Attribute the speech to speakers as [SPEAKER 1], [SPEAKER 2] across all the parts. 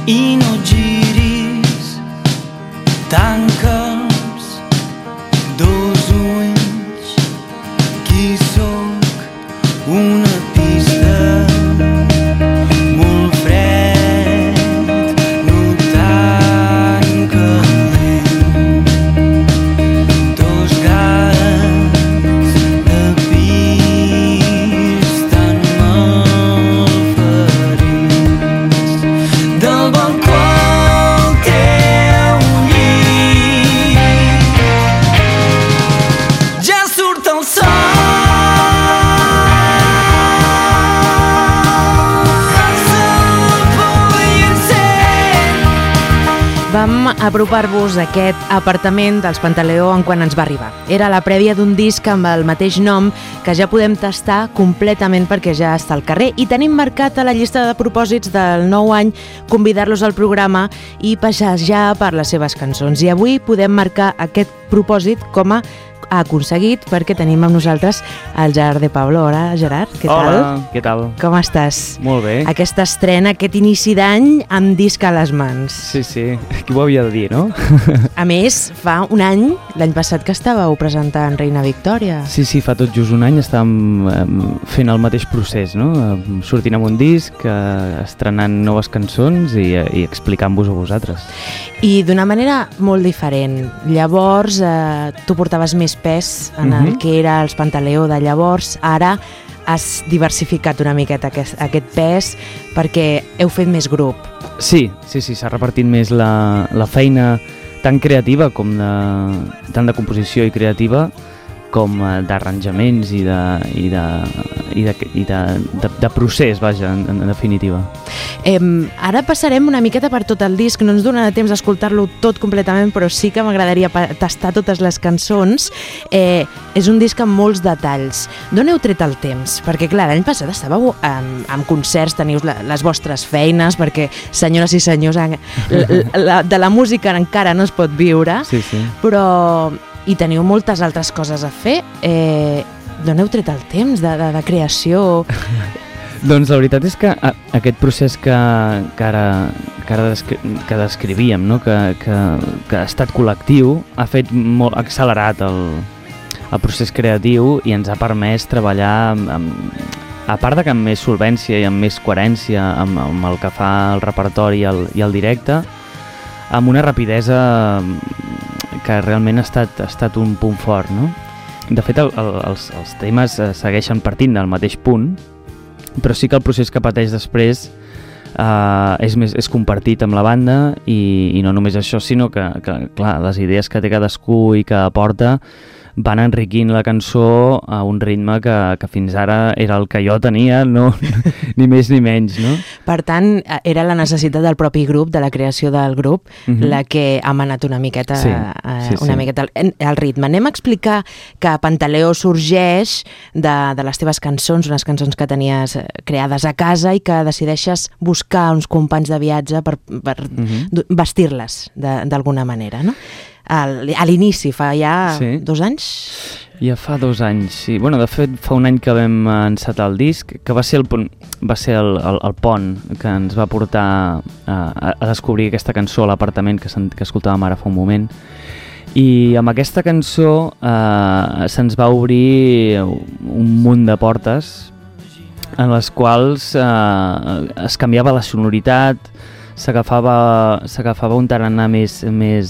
[SPEAKER 1] i no giris, tanca'ls dos ulls. Qui sóc? Una pista molt fred, no tan calent. Dos gats de pis tan malferits. Del balcó al teu llit ja surt el sol.
[SPEAKER 2] Vam apropar-vos a aquest apartament dels Pantaleó en quan ens va arribar. Era la prèvia d'un disc amb el mateix nom que ja podem tastar completament perquè ja està al carrer i tenim marcat a la llista de propòsits del nou any convidar-los al programa i passejar per les seves cançons. I avui podem marcar aquest propòsit com a aconseguit perquè tenim amb nosaltres el Gerard de Pablo. Hola, Gerard, què tal?
[SPEAKER 3] Hola, què tal?
[SPEAKER 2] Com estàs?
[SPEAKER 3] Molt bé.
[SPEAKER 2] Aquesta estrena, aquest inici d'any amb disc a les mans.
[SPEAKER 3] Sí, qui ho havia de dir, no?
[SPEAKER 2] A més, fa un any, l'any passat que estàveu presentant Reina Victòria.
[SPEAKER 3] Sí, fa tot just un any estàvem fent el mateix procés, no? Sortint amb un disc, estrenant noves cançons i explicant-vos a vosaltres.
[SPEAKER 2] I d'una manera molt diferent. Llavors, tu portaves més pes en el que era els Pantaleó de llavors. Ara has diversificat una miqueta aquest pes perquè heu fet més grup.
[SPEAKER 3] Sí, s'ha repartit més la feina tan creativa com tant de composició i creativa com d'arranjaments i de procés, vaja, en definitiva.
[SPEAKER 2] Ara passarem una miqueta per tot el disc, no ens donarà temps d'escoltar-lo tot completament, però sí que m'agradaria tastar totes les cançons. És un disc amb molts detalls. D'on heu tret el temps? Perquè, clar, l'any passat estàveu en concerts, teniu les vostres feines, perquè, senyores i senyors, de la música encara no es pot viure, però i teniu moltes altres coses a fer. D'on heu tret el temps de creació?
[SPEAKER 3] Doncs la veritat és que aquest procés que descrivíem, no? que ha estat col·lectiu, ha fet molt accelerat el procés creatiu i ens ha permès treballar, a part que amb més solvència i amb més coherència amb el que fa el repertori i el directe, amb una rapidesa que realment ha estat un punt fort, no? De fet, els temes segueixen partint del mateix punt, però sí que el procés que pateix després és compartit amb la banda i no només això, sinó que clar, les idees que té cadascú i que aporta van enriquint la cançó a un ritme que fins ara era el que jo tenia, no, ni més ni menys, no?
[SPEAKER 2] Per tant, era la necessitat del propi grup, de la creació del grup, la que ha manat una miqueta, miqueta el ritme. Anem a explicar que Pantaleó sorgeix de les teves cançons, unes cançons que tenies creades a casa i que decideixes buscar uns companys de viatge per vestir-les d'alguna manera, no? A l'inici, fa ja 2 anys?
[SPEAKER 3] Ja fa 2 anys, sí. Bueno, de fet, fa un any que vam encetar el disc, que va ser el pont que ens va portar a descobrir aquesta cançó a l'apartament que escoltàvem ara fa un moment. I amb aquesta cançó se'ns va obrir un munt de portes en les quals es canviava la sonoritat, s'agafava un tarannà més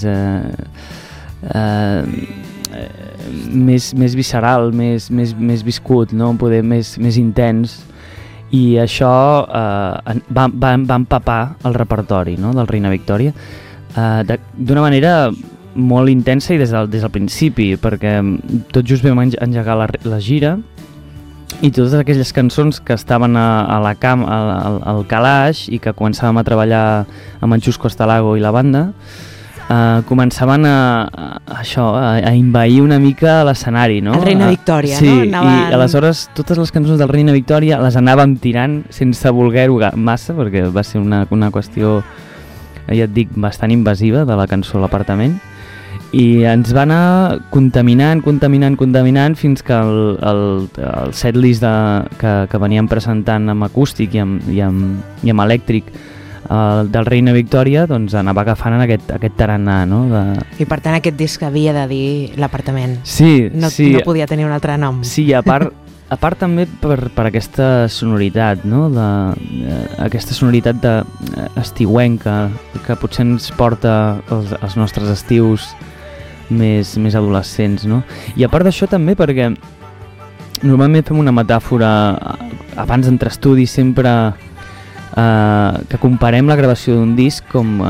[SPEAKER 3] visceral, més viscut, no? Poder més intens, i això va empapar el repertori, no? Del Reina Victòria d'una manera molt intensa i des del principi, perquè tot just vam engegar la gira i totes aquelles cançons que estaven al calaix i que començàvem a treballar amb en Xus Costalago i la banda, començaven a envair una mica l'escenari, no?
[SPEAKER 2] El Reina Victòria,
[SPEAKER 3] sí,
[SPEAKER 2] no?
[SPEAKER 3] I aleshores totes les cançons del Reina Victòria les anàvem tirant sense voler-ho massa, perquè va ser una qüestió, ja et dic, bastant invasiva de la cançó a l'apartament, i ens va anar contaminant fins que el setlist que veníem presentant amb acústic i amb elèctric del Reina Victòria, doncs anava agafant en aquest tarannà, no?
[SPEAKER 2] I per tant aquest disc havia de dir l'apartament.
[SPEAKER 3] Sí,
[SPEAKER 2] no,
[SPEAKER 3] sí.
[SPEAKER 2] No podia tenir un altre nom.
[SPEAKER 3] Sí, a part també per aquesta sonoritat, no? Aquesta sonoritat estiuenca que potser ens porta els nostres estius més adolescents, no? I a part d'això també perquè normalment fem una metàfora abans d'entrar a estudi sempre que comparem la gravació d'un disc com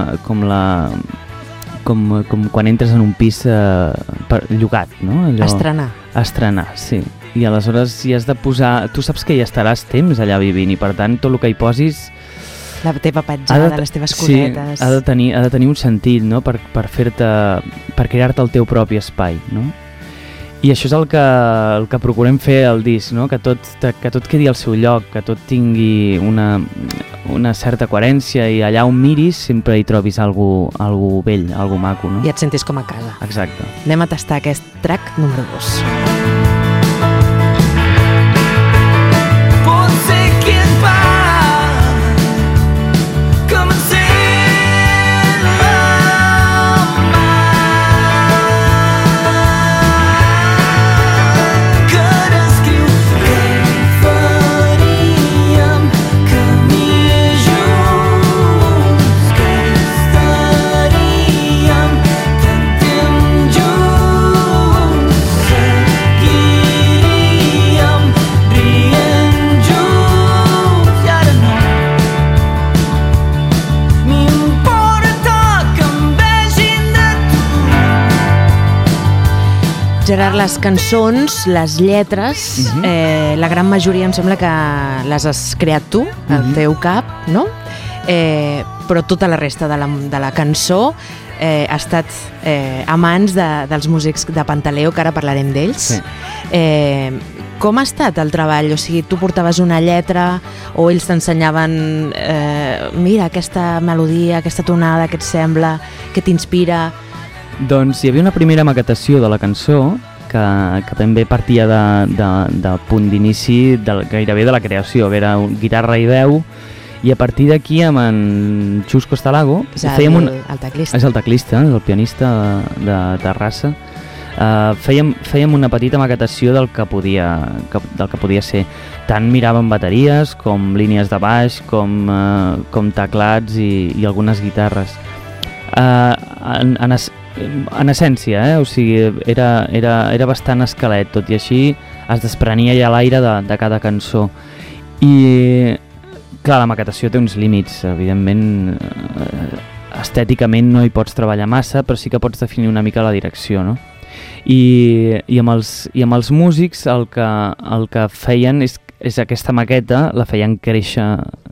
[SPEAKER 3] quan entres en un pis llogat, no? Estrenar, sí. I aleshores hi has de posar... Tu saps que hi estaràs temps allà vivint i per tant tot el que hi posis...
[SPEAKER 2] La teva petjada, les teves cosetes...
[SPEAKER 3] Sí, ha de tenir un sentit, no? Per crear-te el teu propi espai, no? I això és el que procurem fer al disc, no? Que tot quedi al seu lloc, que tot tingui una certa coherència i allà on miris sempre hi trobis algú bell, algú maco, no?
[SPEAKER 2] I et sentis com a casa.
[SPEAKER 3] Exacte.
[SPEAKER 2] Anem a tastar aquest track número 2. Gerard, les cançons, les lletres, la gran majoria em sembla que les has creat tu, al teu cap, no? Però tota la resta de la cançó ha estat a mans dels músics de Pantaleo, que ara parlarem d'ells. Sí. Com ha estat el treball? O sigui, tu portaves una lletra o ells t'ensenyaven mira, aquesta melodia, aquesta tonada, què et sembla, què t'inspira...
[SPEAKER 3] Doncs hi havia una primera maquetació de la cançó que ben bé partia del punt d'inici gairebé de la creació, que era guitarra i veu, i a partir d'aquí amb en Xus Costalago
[SPEAKER 2] el teclista.
[SPEAKER 3] És el teclista, és el pianista de Terrassa. Fèiem una petita maquetació del que podia ser. Tant miràvem bateries com línies de baix, com teclats i algunes guitarres. En essència, o sigui, era bastant esquelet, tot i així es desprenia ja l'aire de cada cançó. I clar, la maquetació té uns límits, evidentment estèticament no hi pots treballar massa, però sí que pots definir una mica la direcció, no? I amb els músics el que feien és aquesta maqueta, la feien créixer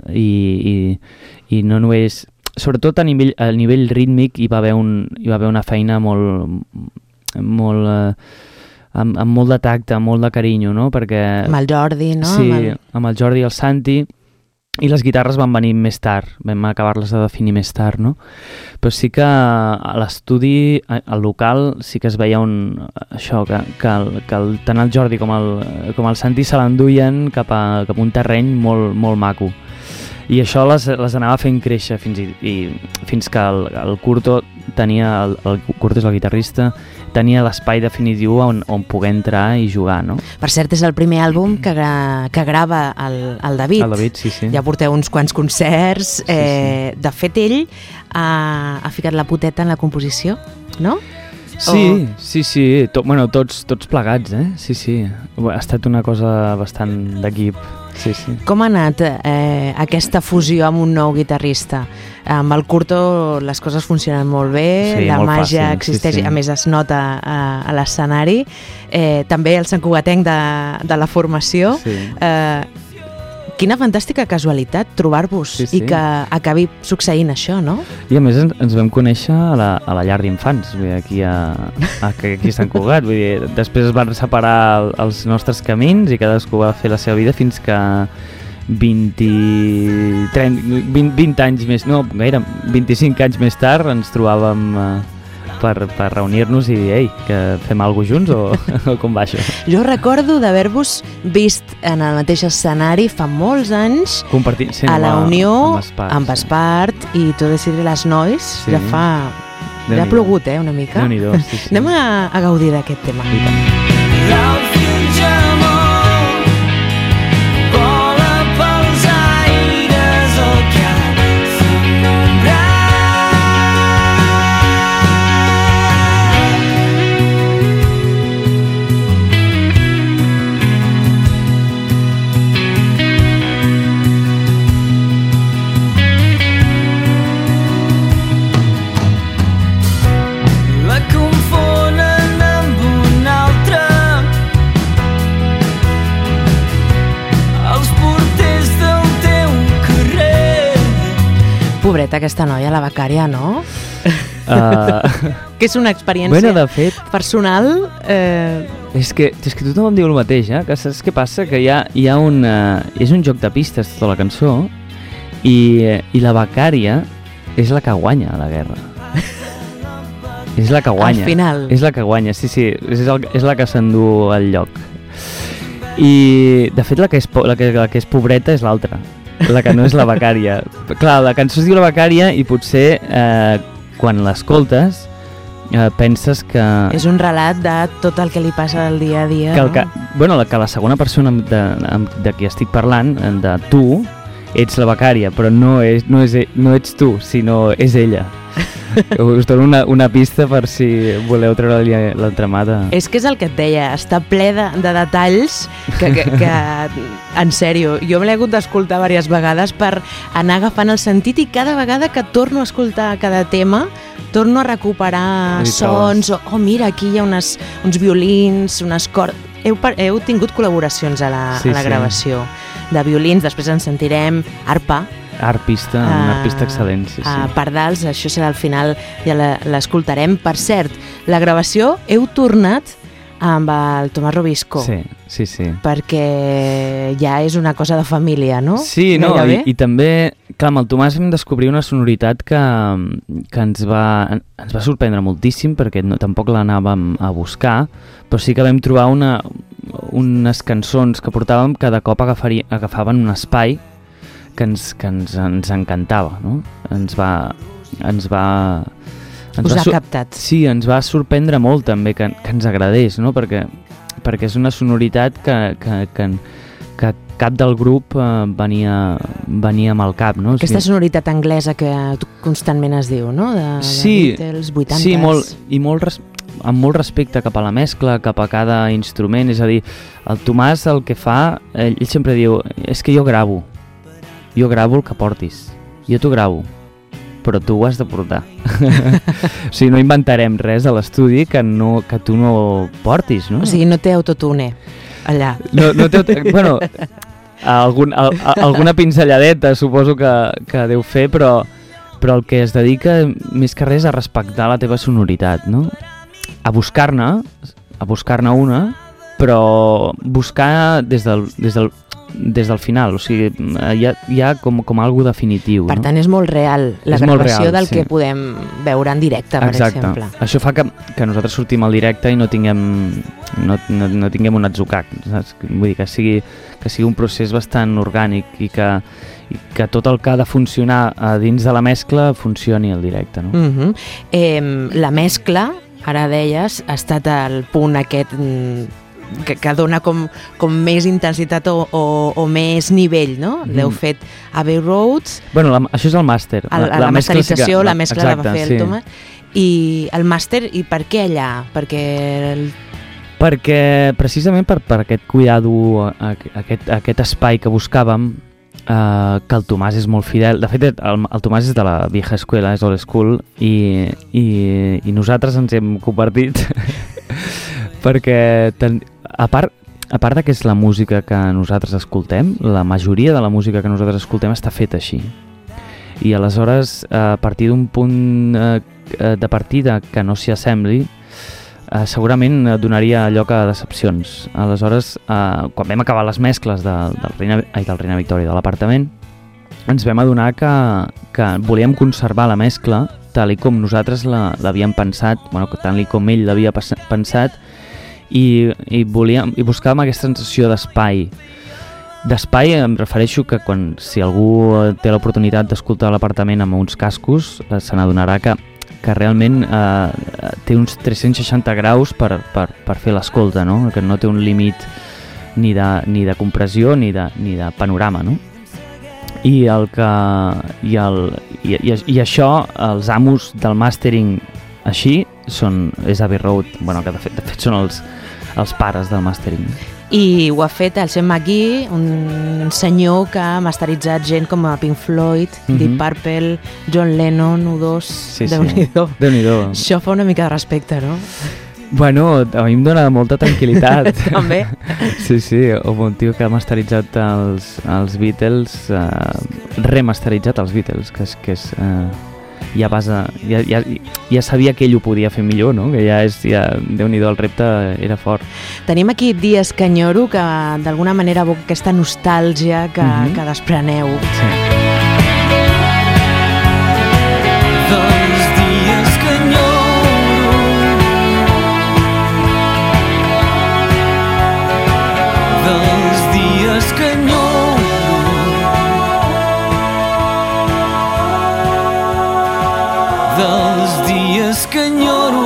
[SPEAKER 3] i no només... Sobretot a nivell rítmic hi va haver una feina amb molt de tacte, molt de carinyo, no? Perquè...
[SPEAKER 2] Amb el Jordi, no?
[SPEAKER 3] Sí, amb el Jordi i el Santi, i les guitarres van venir més tard, vam acabar-les de definir més tard, no? Però sí que a l'estudi, al local, sí que es veia que tant el Jordi com el Santi se l'enduien cap a un terreny molt, molt maco. I això les anava fent créixer fins que el Curto tenia, el Curto és el guitarrista, tenia l'espai definitiu on poder entrar i jugar, no?
[SPEAKER 2] Per cert, és el primer àlbum que grava el David.
[SPEAKER 3] El David, sí.
[SPEAKER 2] Ja porteu uns quants concerts. Sí. De fet, ell ha ficat la poteta en la composició, no?
[SPEAKER 3] Sí. Tots plegats, sí. Ha estat una cosa bastant d'equip. Sí.
[SPEAKER 2] Com ha anat aquesta fusió amb un nou guitarrista? Amb el Curto les coses funcionen molt bé, la màgia existeix, a més es nota a l'escenari. També el Sant Cugatenc de la formació.
[SPEAKER 3] Sí.
[SPEAKER 2] Quina fantàstica casualitat trobar-vos i que acabi succeint això, no?
[SPEAKER 3] I a més ens vam conèixer a la llar d'infants, aquí a Sant Cugat. Vull dir, després es van separar els nostres camins i cadascú va fer la seva vida fins que 20 anys més, no, gaire, 25 anys més tard ens trobàvem per reunir-nos i dir, ei, que fem alguna cosa junts o com va això?
[SPEAKER 2] Jo recordo d'haver-vos vist en el mateix escenari fa molts anys
[SPEAKER 3] Compartint, sí,
[SPEAKER 2] a la Unió amb
[SPEAKER 3] sí.
[SPEAKER 2] Espart i tot decir les nois,
[SPEAKER 3] Sí.
[SPEAKER 2] ja fa... Ja ha plogut, una mica.
[SPEAKER 3] Déu-n'hi-do, sí, sí.
[SPEAKER 2] Anem a gaudir d'aquest tema.
[SPEAKER 1] El finge molt, vola pels aires el cap sembrat. La confonen amb un altre. Els porters del teu carrer.
[SPEAKER 2] Pobreta aquesta noia, la becària, no? Que és una experiència
[SPEAKER 3] Bueno, de fet,
[SPEAKER 2] personal...
[SPEAKER 3] és que tothom em diu el mateix, que saps què passa? Que hi ha un... és un joc de pistes tota la cançó i la becària és la que guanya a la guerra. És la que guanya.
[SPEAKER 2] Al final.
[SPEAKER 3] És la que guanya, sí, és la que s'endú el lloc. I, de fet, la que és pobreta és l'altra, la que no és la becària. Clar, la cançó es diu La becària i potser quan l'escoltes penses que...
[SPEAKER 2] És un relat de tot el que li passa del dia a dia.
[SPEAKER 3] Que la segona persona de qui estic parlant, de tu, ets la becària, però no ets tu, sinó és ella. Us dono una pista per si voleu treure l'entramat de...
[SPEAKER 2] És que és el que et deia, està ple de detalls que en sèrio, jo me l'he hagut d'escoltar diverses vegades per anar agafant el sentit i cada vegada que torno a escoltar cada tema torno a recuperar sons, mira, aquí hi ha uns violins, unes cordes... Heu tingut col·laboracions a la gravació de violins, després en sentirem arpa,
[SPEAKER 3] arpista, un arpista excel·lent, sí.
[SPEAKER 2] Pardals, això serà al final, ja l'escoltarem. Per cert, la gravació heu tornat amb el Tomàs Robisco.
[SPEAKER 3] Sí.
[SPEAKER 2] Perquè ja és una cosa de família, no?
[SPEAKER 3] Sí, no, i també, clar, amb el Tomàs vam descobrir una sonoritat que ens va sorprendre moltíssim, perquè tampoc l'anàvem a buscar, però sí que vam trobar unes cançons que portàvem que de cop agafaven un espai que ens encantava, no? Ens va
[SPEAKER 2] captat.
[SPEAKER 3] Sí, ens va sorprendre molt també que ens agradés, no? Perquè és una sonoritat que cap del grup venia amb el cap, no?
[SPEAKER 2] Aquesta sonoritat anglesa que constantment es diu, no? De Beatles, 80s.
[SPEAKER 3] Sí, amb molt respecte cap a la mescla, cap a cada instrument, és a dir, el Tomàs el que fa, ell sempre diu, és que jo gravo el que portis, jo t'ho gravo, però tu ho has de portar. O sigui, no inventarem res a l'estudi que tu no portis, no?
[SPEAKER 2] O sigui, no té autotune allà.
[SPEAKER 3] No té... Bueno, alguna pinzelladeta suposo que deu fer, però el que es dedica més que res a respectar la teva sonoritat, no? A buscar-ne una, però buscar des del final, o sigui, hi ha com algo definitiu.
[SPEAKER 2] Per tant, és molt real la gravació del que podem veure en directe, per exemple.
[SPEAKER 3] Això fa que nosaltres sortim al directe i no tinguem un atzucac, saps? Vull dir, que sigui un procés bastant orgànic i que tot el que ha de funcionar dins de la mescla funcioni al directe, no?
[SPEAKER 2] La mescla, ara deies, ha estat el punt aquest que dona com més intensitat o més nivell, no? L'heu fet a Abbey Road.
[SPEAKER 3] Bueno, això és el màster.
[SPEAKER 2] La masterització, la mescla la va fer el Tomàs. I el màster, i per què allà?
[SPEAKER 3] Perquè precisament per aquest cuidado, aquest espai que buscàvem, que el Tomàs és molt fidel. De fet, el Tomàs és de la vieja escuela, és old school, i nosaltres ens hem convertit perquè a part que és la música que nosaltres escoltem, la majoria de la música que nosaltres escoltem està feta així. I aleshores, a partir d'un punt de partida que no s'hi assembli, segurament donaria lloc a decepcions. Aleshores, quan vam acabar les mescles del Reina Victòria de l'apartament, ens vam adonar que volíem conservar la mescla tal i com nosaltres l'havíem pensat, bueno, tal i com ell l'havia pensat, i buscàvem aquesta sensació d'espai. D'espai em refereixo que si algú té l'oportunitat d'escoltar l'apartament amb uns cascos, se n'adonarà que realment té uns 360 graus per fer l'escolta, no? Que no té un límit ni de compressió ni de panorama, no? I això, els amos del mastering així és Abbey Road, bueno, que de fet són els pares del mastering.
[SPEAKER 2] I ho ha fet el Sean McGee, un senyor que ha masteritzat gent com a Pink Floyd, Deep Purple, John Lennon, U2,
[SPEAKER 3] Sí.
[SPEAKER 2] Déu-n'hi-do. Això fa una mica de respecte, no?
[SPEAKER 3] Bueno, a mi em dóna molta tranquil·litat.
[SPEAKER 2] També.
[SPEAKER 3] Sí, un tio que ha masteritzat els Beatles, remasteritzat els Beatles, que és ja sabia que ell ho podia fer millor, no? Que Déu-n'hi-do, el repte era fort.
[SPEAKER 2] Tenim aquí Dies que enyoro, que d'alguna manera evoca aquesta nostàlgia que despreneu.
[SPEAKER 3] Sí.
[SPEAKER 1] Dels dies que enyoro, dels dies que enyoro, dels dies que enyoro.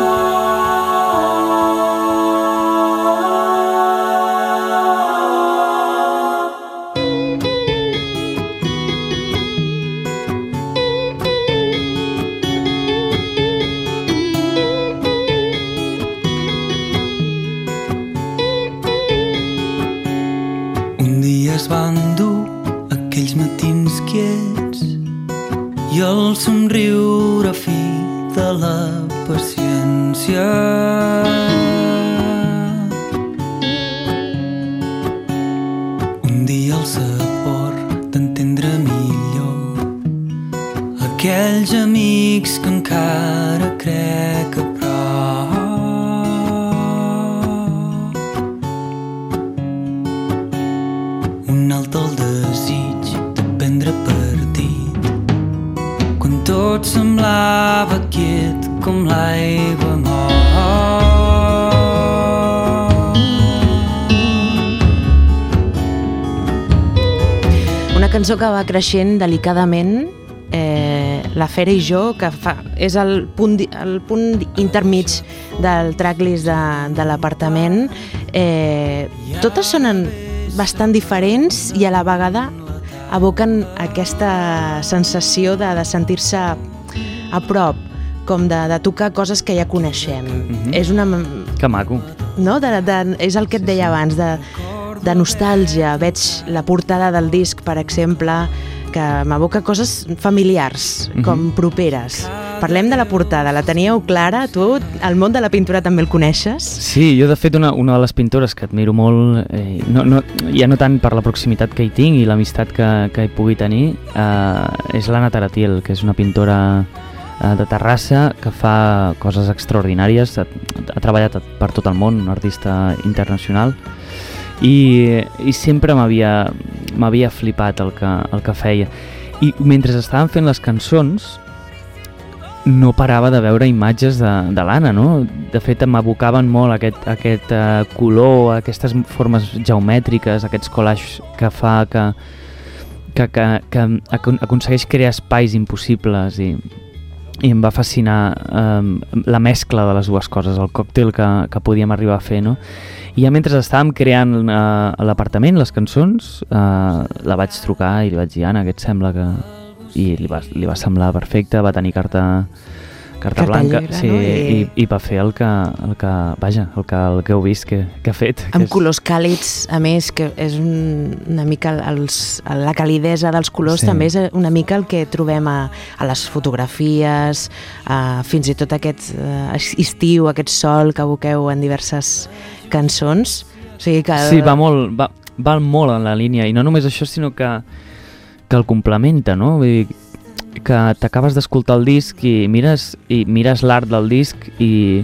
[SPEAKER 1] Un dia es van dur aquells matins quiets i el somriure fi de la paciència. Un dia el sabor d'entendre millor aquells amics que encara crec a prop. Un altre el desig de prendre partit quan tot semblava quiet com l'aigua mort.
[SPEAKER 2] Una cançó que va creixent delicadament, La Fera i jo, que és el punt intermig del tracklist de l'apartament. Totes sonen bastant diferents i a la vegada evoquen aquesta sensació de sentir-se a prop, com de tocar coses que ja coneixem. És una...
[SPEAKER 3] Que maco.
[SPEAKER 2] No? És el que et deia abans, de nostàlgia. Veig la portada del disc, per exemple, que m'evoca coses familiars, com properes. Parlem de la portada, la teníeu clara? Tu, el món de la pintura també el coneixes?
[SPEAKER 3] Sí, jo de fet una de les pintores que admiro molt, ja no tant per la proximitat que hi tinc i l'amistat que hi pugui tenir, és l'Anna Taratiel, que és una pintora de Terrassa que fa coses extraordinàries, ha treballat per tot el món, una artista internacional, i sempre m'havia flipat el que feia. I mentre estaven fent les cançons no parava de veure imatges de l'Anna, no? De fet m'evocaven molt aquest color, aquestes formes geomètriques, aquests collages que fa, que aconsegueix crear espais impossibles, i em va fascinar la mescla de les dues coses, el còctel que podíem arribar a fer, no? I ja mentre estàvem creant l'apartament, les cançons, la vaig trucar i li vaig dir, Anna, què et sembla que... I li va semblar perfecte, va tenir carta blanca,
[SPEAKER 2] lliure,
[SPEAKER 3] sí,
[SPEAKER 2] no?
[SPEAKER 3] I va fer el que heu vist que ha fet.
[SPEAKER 2] Amb colors càlids, a més, que és una mica la calidesa dels colors,
[SPEAKER 3] sí.
[SPEAKER 2] També és una mica el que trobem a les fotografies, fins i tot aquest estiu, aquest sol que evoqueu en diverses cançons. O sigui que...
[SPEAKER 3] Sí, va molt en la línia, i no només això, sinó que el complementa, no? Vull dir, que t'acabes d'escoltar el disc i mires l'art del disc i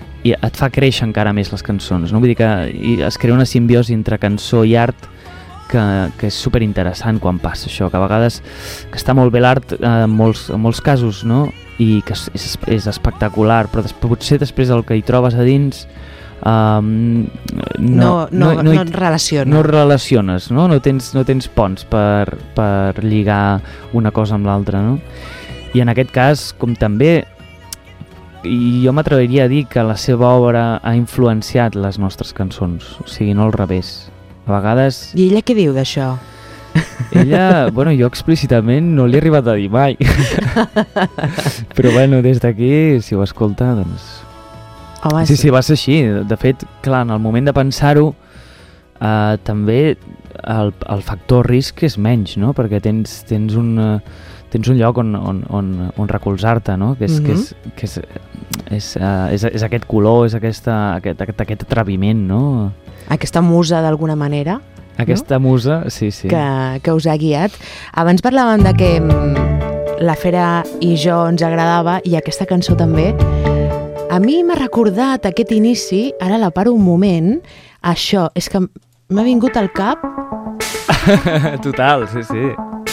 [SPEAKER 3] et fa créixer encara més les cançons, no? Vull dir que es crea una simbiosi entre cançó i art que és superinteressant quan passa això, que a vegades que està molt bé l'art en molts casos, no? I que és espectacular, però potser després el que hi trobes a dins
[SPEAKER 2] no et relaciones.
[SPEAKER 3] No relaciones, no? No tens ponts per lligar una cosa amb l'altra, no? I en aquest cas, com també, i jo m'atreviria a dir que la seva obra ha influenciat les nostres cançons, o sigui, no al revés. A vegades...
[SPEAKER 2] I ella què diu d'això?
[SPEAKER 3] Ella, bueno, jo explícitament no li he arribat a dir mai. Però bueno, des d'aquí, si ho escolta, doncs...
[SPEAKER 2] Home,
[SPEAKER 3] sí, va ser així. De fet, clar, en el moment de pensar-ho, també el factor risc és menys, no? Perquè tens un lloc on recolzar-te, no? Que és aquest color, és aquest atreviment, no?
[SPEAKER 2] Aquesta musa, d'alguna manera.
[SPEAKER 3] Aquesta musa, sí.
[SPEAKER 2] Que us ha guiat. Abans parlàvem de que la Fera i jo ens agradava, i aquesta cançó també. A mi m'ha recordat aquest inici, ara la paro un moment, això, és que m'ha vingut al cap...
[SPEAKER 3] Total, sí.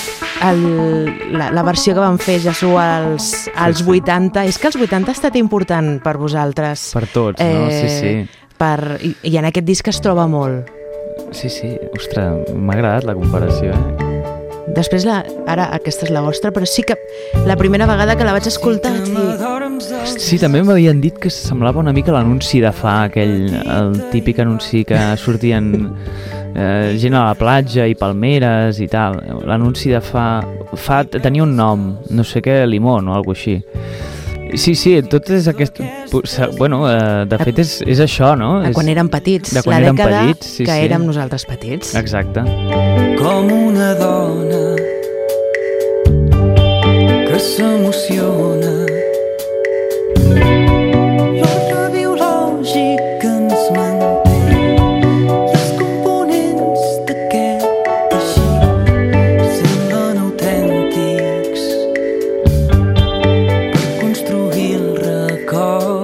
[SPEAKER 2] La versió que vam fer ja sou als 80. És que els 80 ha estat important per vosaltres.
[SPEAKER 3] Per tots, no? Sí.
[SPEAKER 2] I en aquest disc es troba molt.
[SPEAKER 3] Sí, ostres, m'ha agradat la comparació,
[SPEAKER 2] Després, ara aquesta és la vostra, però sí que la primera vegada que la vaig escoltar vaig dir...
[SPEAKER 3] Sí, també m'havien dit que semblava una mica l'anunci de Fa, el típic anunci que sortien gent a la platja i palmeres i tal. L'anunci de Fa tenia un nom, no sé què, Limón o alguna cosa així. Sí, tot és aquest... Bueno, de fet és això, no?
[SPEAKER 2] Quan érem petits,
[SPEAKER 3] la dècada
[SPEAKER 2] que érem nosaltres petits.
[SPEAKER 3] Exacte.
[SPEAKER 1] Com una dona que s'emociona, l'ordre biològic que ens manté i els components d'aquest teixit semblen autèntics per construir el record.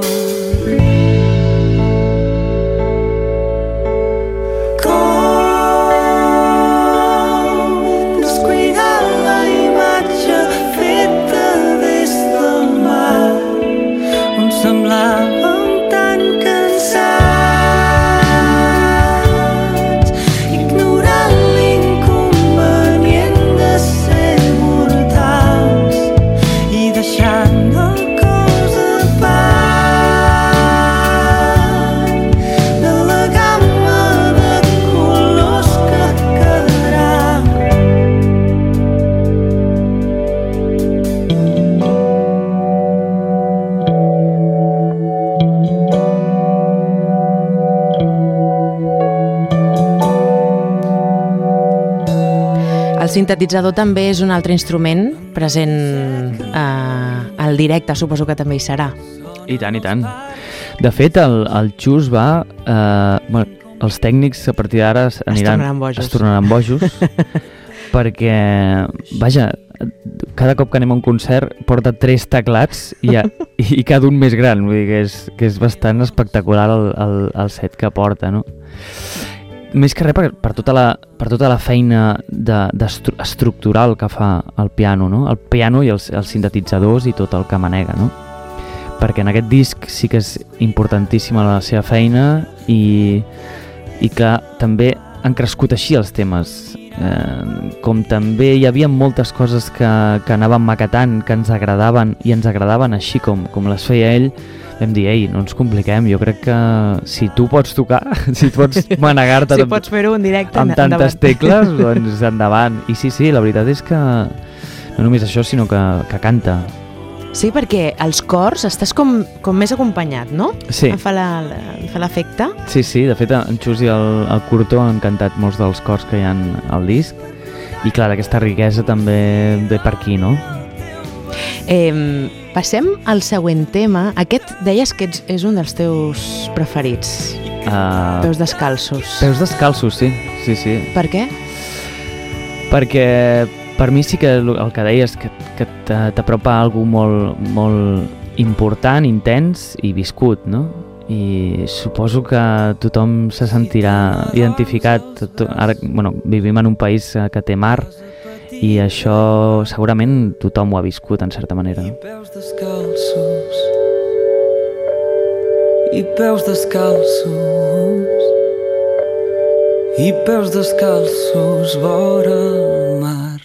[SPEAKER 1] Semblàvem tan cansats, ignorant l'inconvenient de ser mortals i deixant el cos a part de la gamma de colors que quedarà.
[SPEAKER 2] El sintetitzador també és un altre instrument present al directe, suposo que també hi serà.
[SPEAKER 3] I tant. De fet, el Xus va... els tècnics a partir d'ara es tornaran bojos perquè, vaja, cada cop que anem a un concert porta 3 teclats i cada un més gran, vull dir que és bastant espectacular el set que porta, no? Més que res per tota la feina estructural que fa el piano, no? El piano i els sintetitzadors i tot el que manega, no? Perquè en aquest disc sí que és importantíssima la seva feina i que també han crescut així els temes. Com també hi havia moltes coses que anaven maquetant, que ens agradaven i ens agradaven així com les feia ell. Vam dir, ei, no ens compliquem, jo crec que si tu pots tocar, si pots manegar-te
[SPEAKER 2] si pots fer-ho en directe,
[SPEAKER 3] amb tantes tecles, doncs endavant. I sí, la veritat és que no només això, sinó que canta.
[SPEAKER 2] Sí, perquè els cors estàs com més acompanyat, no?
[SPEAKER 3] Sí.
[SPEAKER 2] Fa l'efecte.
[SPEAKER 3] Sí, de fet en Xus i el Curto han cantat molts dels cors que hi ha al disc i clar, aquesta riquesa també ve per aquí, no?
[SPEAKER 2] Passem al següent tema. Aquest deies que és un dels teus preferits. Peus descalços.
[SPEAKER 3] Peus descalços, sí.
[SPEAKER 2] Per què?
[SPEAKER 3] Perquè per mi sí que el que deies que t'apropa a algú molt, molt important, intens i viscut, no? i suposo que tothom se sentirà identificat. Ara, vivim en un país que té mar i això segurament tothom ho ha viscut en certa manera.
[SPEAKER 1] I peus descalços, i peus descalços, i peus descalços vora el mar.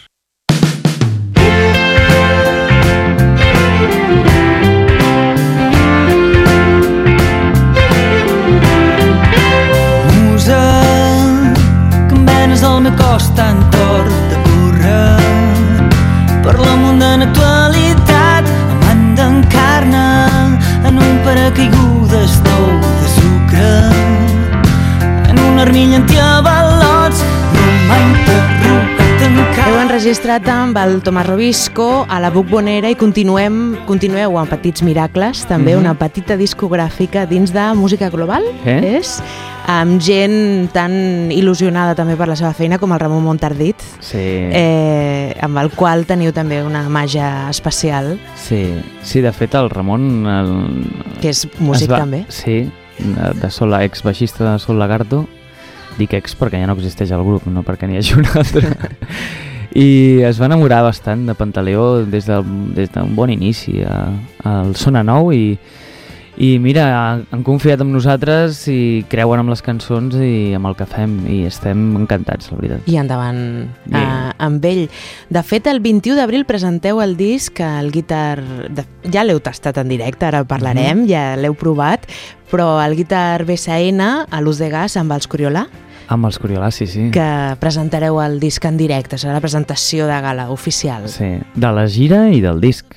[SPEAKER 1] Musa, que em venes al meu cos tan tort de córrer per la mundana actualitat, amant d'encarna en un paracaigudes nou de sucre, en una armilla antiavalots, no m'ha interrogat encara.
[SPEAKER 2] Heu enregistrat amb el Tomàs Robisco a la Bucbonera i continueu amb Petits Miracles, també una petita discogràfica dins de Música Global, és? Amb gent tan il·lusionada també per la seva feina com el Ramon Montardit, amb el qual teniu també una màgia especial.
[SPEAKER 3] Sí, de fet el Ramon...
[SPEAKER 2] Que és músic també.
[SPEAKER 3] Sí, de Sol, ex-baixista de Sol Lagarto. Dic ex perquè ja no existeix el grup, no perquè n'hi hagi un altre. I es va enamorar bastant de Pantaleó des d'un bon inici al Sona Nou i mira, han confiat en nosaltres i creuen amb les cançons i amb el que fem i estem encantats, la veritat.
[SPEAKER 2] I endavant amb ell. De fet, el 21 d'abril presenteu el disc, el Guitar... Ja l'heu tastat en directe, ara parlarem, ja l'heu provat, però el Guitar BSN a l'Ús de Gas amb els Coriolà.
[SPEAKER 3] Amb els Coriolà, sí.
[SPEAKER 2] Que presentareu el disc en directe, serà la presentació de gala oficial.
[SPEAKER 3] Sí, de la gira i del disc.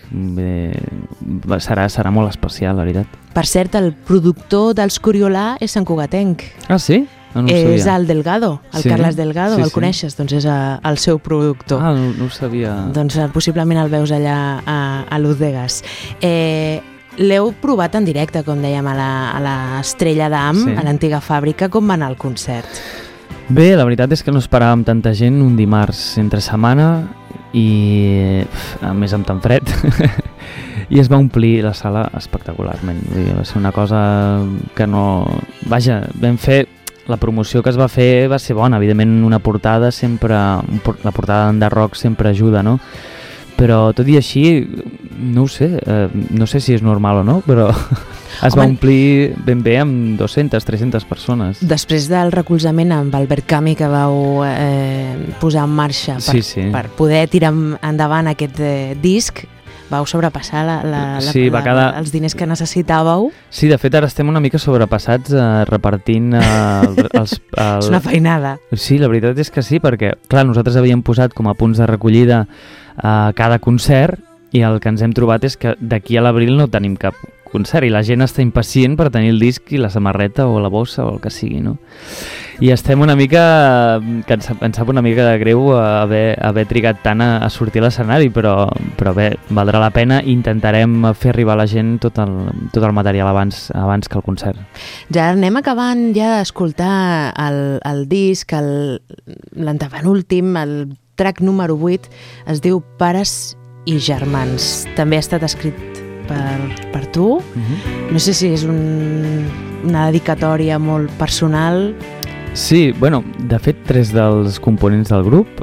[SPEAKER 3] Serà molt especial, la veritat.
[SPEAKER 2] Per cert, el productor dels Coriolà és Sant-Cugatenc.
[SPEAKER 3] Ah, sí? No
[SPEAKER 2] és el Delgado, el Carles Delgado, el coneixes? Doncs és el seu productor.
[SPEAKER 3] Ah, no ho sabia.
[SPEAKER 2] Doncs possiblement el veus allà a l'Ús de Gas. L'heu provat en directe, com dèiem, a l'Estrella d'Am, a l'antiga fàbrica. Com va anar el concert?
[SPEAKER 3] Bé, la veritat és que no esperàvem tanta gent un dimarts entre setmana i, a més, amb tan fred, i es va omplir la sala espectacularment. Va ser una cosa que no... Vaja, vam fer... La promoció que es va fer va ser bona, evidentment una portada sempre... La portada d'Enderrock sempre ajuda, no? Però tot i així, no ho sé, no sé si és normal o no, però es va omplir ben bé amb 200, 300 persones.
[SPEAKER 2] Després del recolzament amb Albert Camus que vau posar en marxa per poder tirar endavant aquest disc, vau sobrepassar els diners que necessitàveu.
[SPEAKER 3] Sí, de fet ara estem una mica sobrepassats repartint els...
[SPEAKER 2] És una feinada.
[SPEAKER 3] Sí, la veritat és que sí, perquè clar, nosaltres havíem posat com a punts de recollida cada concert i el que ens hem trobat és que d'aquí a l'abril no tenim cap concert i la gent està impacient per tenir el disc i la samarreta o la bossa o el que sigui, no? I estem una mica... que ens sap una mica de greu haver trigat tant a sortir a l'escenari, però bé, valdrà la pena i intentarem fer arribar a la gent tot el material abans que el concert.
[SPEAKER 2] Ja anem acabant d'escoltar el disc, l'antepenúltim, el track número 8, es diu Pares i Germans. També ha estat escrit per tu. No sé si és una dedicatòria molt personal.
[SPEAKER 3] Sí, de fet, 3 dels components del grup,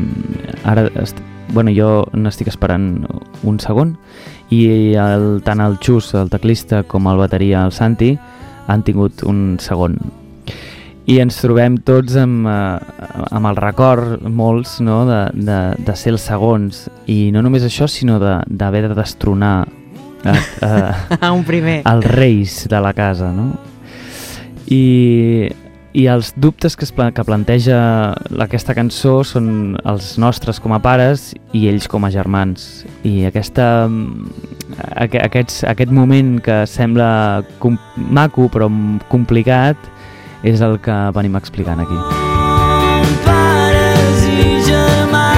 [SPEAKER 3] jo n'estic esperant un segon, i tant el Xus, el teclista, com el bateria, el Santi, han tingut un segon. I ens trobem tots amb el record, molts, no, de ser els segons, i no només això, sinó d'haver de destronar
[SPEAKER 2] un primer.
[SPEAKER 3] Els reis de la casa, no? I els dubtes que planteja aquesta cançó són els nostres com a pares i ells com a germans. I aquest moment que sembla maco però complicat és el que venim explicant aquí.
[SPEAKER 1] Pares i germans,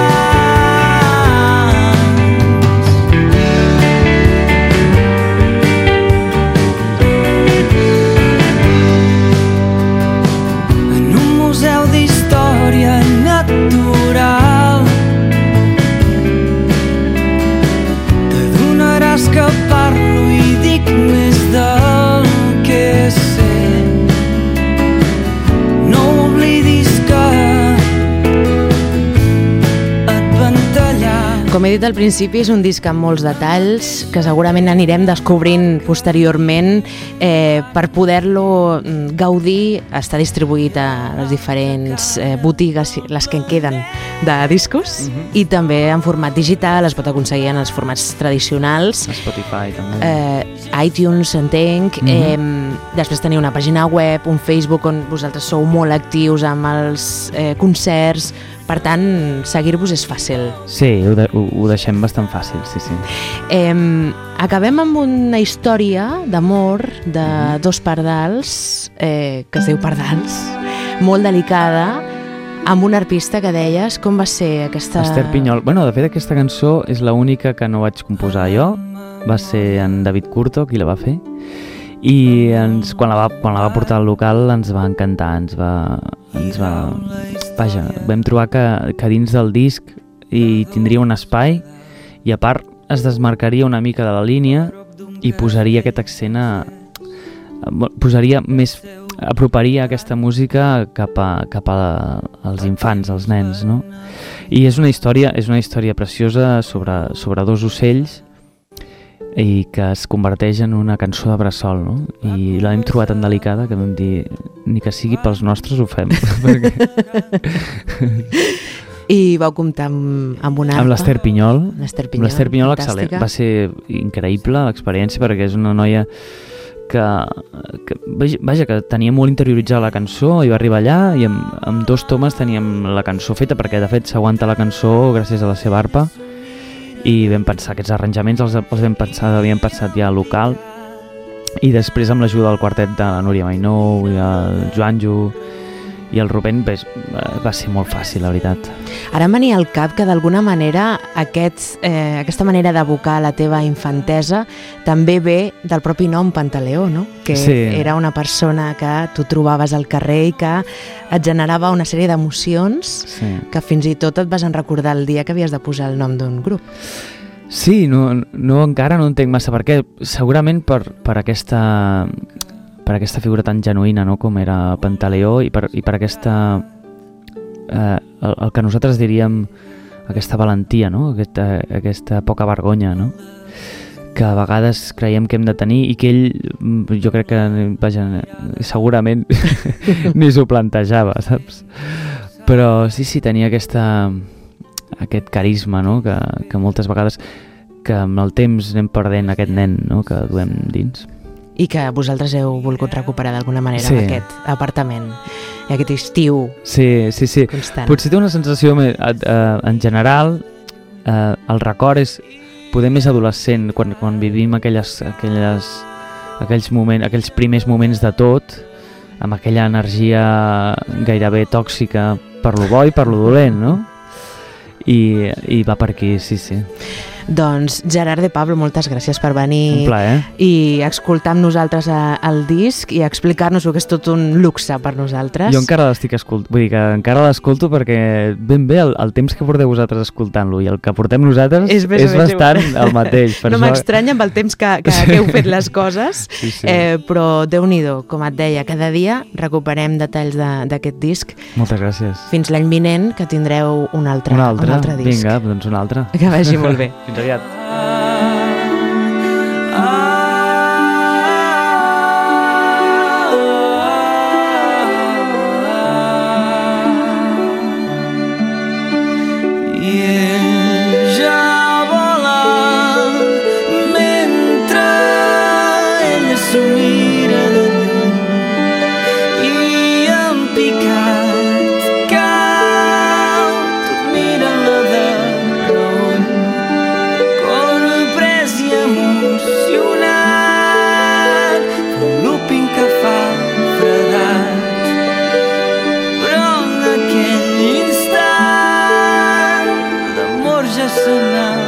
[SPEAKER 1] en un museu d'història natural t'adonaràs que parlo i dic més del que
[SPEAKER 2] he dit al principi, és un disc amb molts detalls que segurament anirem descobrint posteriorment per poder-lo gaudir. Està distribuït a les diferents botigues, les que en queden, de discos, i també en format digital, es pot aconseguir en els formats tradicionals.
[SPEAKER 3] Spotify també.
[SPEAKER 2] iTunes, entenc. Després teniu una pàgina web, un Facebook on vosaltres sou molt actius amb els concerts. Per tant, seguir-vos és fàcil.
[SPEAKER 3] Sí, ho deixem bastant fàcil, sí.
[SPEAKER 2] Acabem amb una història d'amor de dos pardals, que es diu Pardals, molt delicada, amb un arpista que deies. Com va ser aquesta...
[SPEAKER 3] Esther Pinyol. Bueno, de fet, aquesta cançó és l'única que no vaig composar jo. Va ser en David Curto qui la va fer. I quan la va portar al local ens va encantar, vaja, vam trobar que dins del disc hi tindria un espai i a part es desmarcaria una mica de la línia i posaria aquest accent aproparia aquesta música cap als infants, als nens, no? I és una història preciosa sobre dos ocells i que es converteix en una cançó de bressol, no? I l'hem trobat tan delicada que vam dir ni que sigui pels nostres ho fem.
[SPEAKER 2] I vau comptar amb una arpa?
[SPEAKER 3] Amb l'Esther Pinyol.
[SPEAKER 2] L'Esther Pinyol,
[SPEAKER 3] excel·lent. Va ser increïble l'experiència perquè és una noia que tenia molt interioritzada la cançó i va arribar allà i amb 2 tomes teníem la cançó feta, perquè de fet s'aguanta la cançó gràcies a la seva arpa. I vam pensar aquests arranjaments havíem pensat ja local, i després amb l'ajuda del quartet de la Núria Mainou i el Joanjo i el Rubén va ser molt fàcil, la veritat.
[SPEAKER 2] Ara em venia al cap que d'alguna manera aquesta manera d'evocar la teva infantesa també ve del propi nom Pantaleó, no? Que
[SPEAKER 3] sí.
[SPEAKER 2] Era una persona que tu trobaves al carrer i que et generava una sèrie d'emocions, sí, que fins i tot et vas recordar el dia que havies de posar el nom d'un grup.
[SPEAKER 3] Sí, encara no entenc massa per què. Segurament per aquesta figura tan genuïna, no?, com era Pantaleó, i per aquesta el que nosaltres diríem aquesta valentia, no?, aquesta poca vergonya, no?, que a vegades creiem que hem de tenir i que ell, jo crec que, vaja, segurament ni s'ho plantejava, saps? Però sí, tenia aquest carisma, no?, que moltes vegades que amb el temps anem perdent aquest nen, no?, que duem dins.
[SPEAKER 2] I que vosaltres heu volgut recuperar d'alguna manera,
[SPEAKER 3] sí,
[SPEAKER 2] amb aquest apartament i aquest estiu.
[SPEAKER 3] Sí.
[SPEAKER 2] Constant.
[SPEAKER 3] Potser té una sensació en general, el record és poder més adolescent, quan vivim aquells moments, aquells primers moments de tot, amb aquella energia gairebé tòxica per lo bo i per lo dolent, no? I va per aquí, sí.
[SPEAKER 2] Doncs Gerard de Pablo, moltes gràcies per venir.
[SPEAKER 3] Un plaer.
[SPEAKER 2] I escoltar amb nosaltres el disc i explicar-nos-ho, que és tot un luxe per nosaltres.
[SPEAKER 3] Jo encara l'estic escoltant, vull dir que encara l'escolto perquè ben bé el temps que porteu vosaltres escoltant-lo i el que portem nosaltres és bastant el mateix.
[SPEAKER 2] No m'estranya amb el temps que heu fet les coses, sí. Però Déu-n'hi-do, com et deia, cada dia recuperem detalls d'aquest disc.
[SPEAKER 3] Moltes gràcies.
[SPEAKER 2] Fins l'any vinent, que tindreu un altre disc.
[SPEAKER 3] Vinga, doncs un altre.
[SPEAKER 2] Que vagi molt bé.
[SPEAKER 3] Fins aviat.
[SPEAKER 1] Just enough.